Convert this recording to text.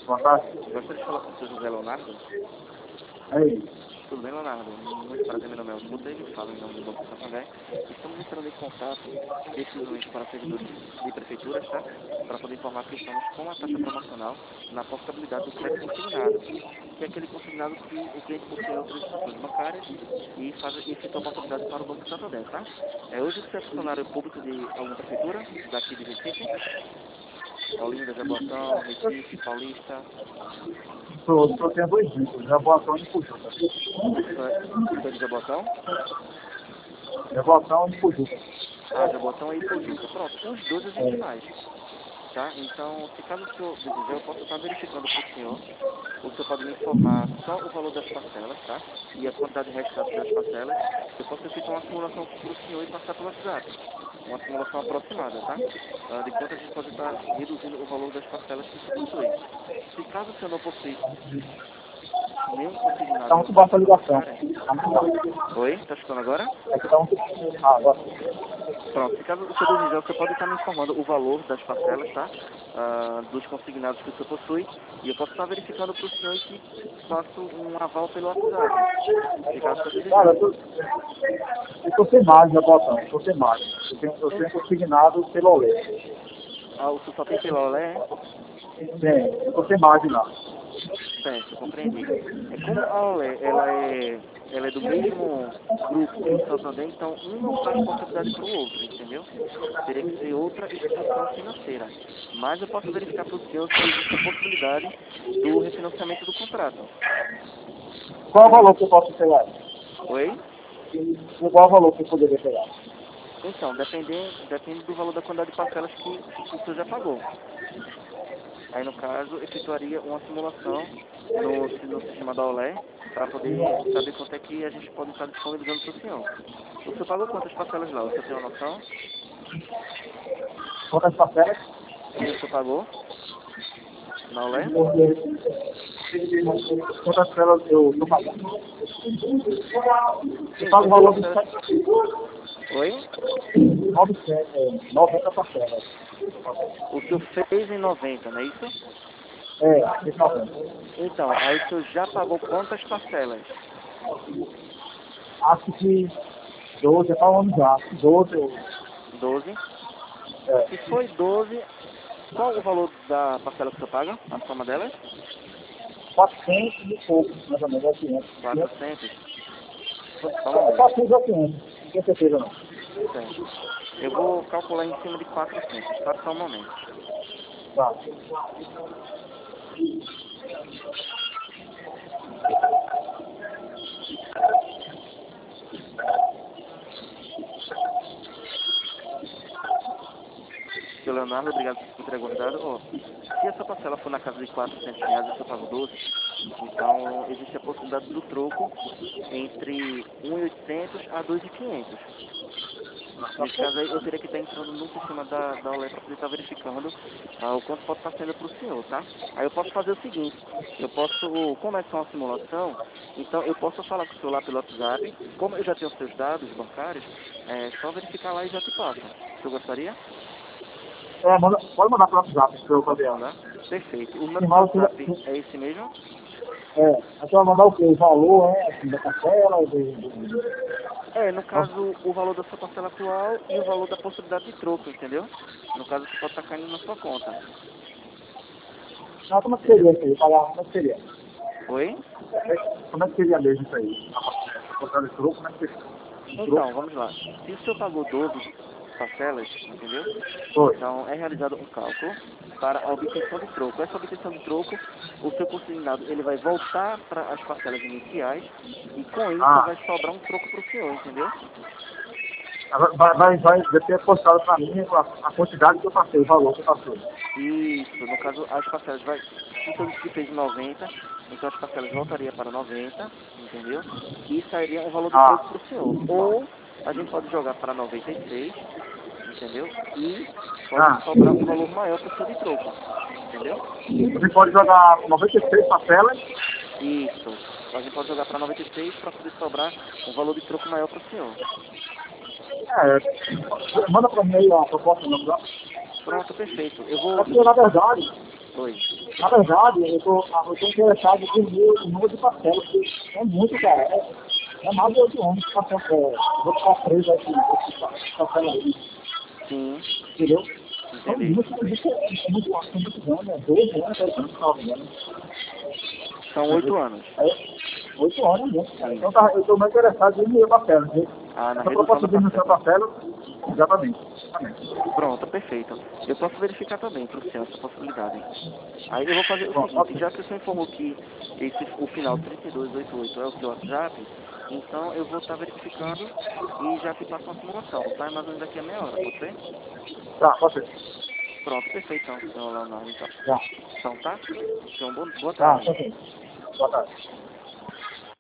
Boa tarde. Gostaria de falar com o seu José Leonardo. Aí. Tudo bem, Leonardo? Muito prazer, meu nome é Osmuta, ele fala em nome do Banco Santander. Estamos entrando em contato exclusivamente para servidores de prefeituras, tá? Para poder informar que estamos com a taxa promocional na portabilidade do crédito consignado, que é aquele consignado que o cliente possui outras instituições bancárias e fica a portabilidade para o Banco Santander, tá? Hoje você é funcionário público de alguma prefeitura daqui de Recife? Olinda, Jaboatão, Recife, Paulista. Só tem dois vídeos, Jaboatão e Pujuca. Sou de Jaboatão? Jaboatão e Pujuca. Ah, Jaboatão e Pojuca. Pronto, os dois a gente faz, tá? Então, se caso o senhor desejar, eu posso estar verificando para o senhor. O senhor pode me informar só o valor das parcelas, tá? E a quantidade restada das parcelas. Eu posso efetuar uma simulação para o senhor e passar pelo WhatsApp. Uma simulação aproximada, tá? De quanto a gente pode estar reduzindo o valor das parcelas que o senhor possui. Se caso o senhor não possui nenhum consignado Tá em muito outra baixa a instituição ligação. bancária... Tá muito baixa. Oi? Tá escutando agora? É que tá muito... Ah, agora. Pronto, se caso o senhor desejar, você pode estar me informando o valor das parcelas, tá? Dos consignados que o senhor possui. E eu posso estar verificando para o senhor e que faço um aval pelo WhatsApp. Se caso o senhor Cara, desejar. eu tô sem mais, Jaboatão. Eu tô sem mais. Eu tenho consignado pelo Olé. O senhor só tem pela Olé? Tem. Eu tô sem mais lá. Certo, compreendi. Como a Olé, ela é do mesmo grupo que o Santander, então um não faz portabilidade para o outro, entendeu? Teria que ser outra instituição financeira. Mas eu posso verificar para o senhor se existe a possibilidade do refinanciamento do contrato. Qual é o valor que eu posso pegar? Oi? Qual é o valor que eu poderia pegar? Então, depende do valor da quantidade de parcelas que o senhor já pagou. Aí, no caso, efetuaria uma simulação no sistema da Olé para poder saber quanto é que a gente pode estar disponibilizando para o senhor. O senhor pagou quantas parcelas lá? O senhor tem uma noção? Quantas parcelas? Sim, o senhor pagou na Olé? Quantas parcelas eu tô pagando? Eu Sim, pago o quantas valor de parcelas... Oi? 90 parcelas. O senhor fez em 90, não é isso? É, esse 90. Então, aí o senhor já pagou quantas parcelas? Acho que 12 é para o ano já. 12 12. é, Se foi 12, qual o valor da parcela que o senhor paga? A soma delas? 400 e pouco, mais ou menos, é 500. 400. Só um momento. 400 ou 500, não tenho certeza não. Certo. Eu vou calcular em cima de 400, tá? Só um momento. Tá. Seu Leonardo, obrigado por ter aguardado. Se essa parcela for na casa de R$ 400, eu só pago 12. Então, existe a possibilidade do troco entre 1.800 a 2.500. Nesse caso aí, eu teria que estar entrando no sistema da Olé para poder estar verificando o quanto pode estar sendo para o senhor, tá? Aí eu posso fazer o seguinte, como é só uma simulação, então eu posso falar com o senhor lá pelo WhatsApp, como eu já tenho os seus dados bancários, é só verificar lá e já te passo. O senhor gostaria? Pode mandar para o WhatsApp para eu Posso fazer ela. mandar? Perfeito. O número Sim, do mas WhatsApp é esse mesmo? a gente vai mandar o quê? O valor, assim, da parcela, No caso, o valor da sua parcela atual e o valor da possibilidade de troco, entendeu? No caso, que pode estar caindo na sua conta, Não, como é que entendeu? seria isso aí? Pagar, como é que seria? Oi? Como é que seria mesmo isso aí? Botar esse troco, como é que seria? Um troco? Então, vamos lá. Se o senhor pagou 12 parcelas, entendeu? Foi. Então, é realizado um cálculo para a obtenção de troco. Essa obtenção de troco, o seu consignado, ele vai voltar para as parcelas iniciais e, com isso, Ah, vai sobrar um troco para o senhor, entendeu? vai ter postado para mim a quantidade que eu passei, o valor que eu passei. Isso, no caso, as parcelas vai... Se o senhor disse que fez 90, então as parcelas voltariam para 90, entendeu? E sairia um valor de Ah, troco para o senhor. Ou a gente pode jogar para 96, entendeu? E pode ah. sobrar um valor maior para o senhor de troco, entendeu? Você pode jogar 96 parcelas. Isso. A gente pode jogar para 96 para poder sobrar um valor de troco maior para o senhor. Manda para mim aí a proposta no WhatsApp. Pronto, perfeito. É porque, na verdade, Oi. Na verdade, eu tô interessado em ver o número de parcelas, porque é muito, cara. É mais de 8 anos que vou ficar preso aqui, parcela aí, Sim, entendeu? Então, entendi. é muito grande, é 12 anos, 10 anos, 9 anos. São Entendeu? 8 anos. É 8 anos mesmo, cara. Sim. Então eu estou mais interessado em ir papel, entendeu? Ah, na Essa redução proposta da de no seu parcela. papel, exatamente. Pronto, perfeito. Eu posso verificar também para o senhor essa possibilidade. Aí eu vou fazer o Bom, seguinte, ok. já que o senhor informou que o final 3288 é o seu WhatsApp, então eu vou estar verificando e já te passo uma simulação, tá? Mais ou menos daqui a meia hora, pode ser? Tá, pode ser. Pronto, perfeito então, senhor Leonardo, então. Tá, Então tá? Então, boa tá, tarde. pode ser. Boa tarde.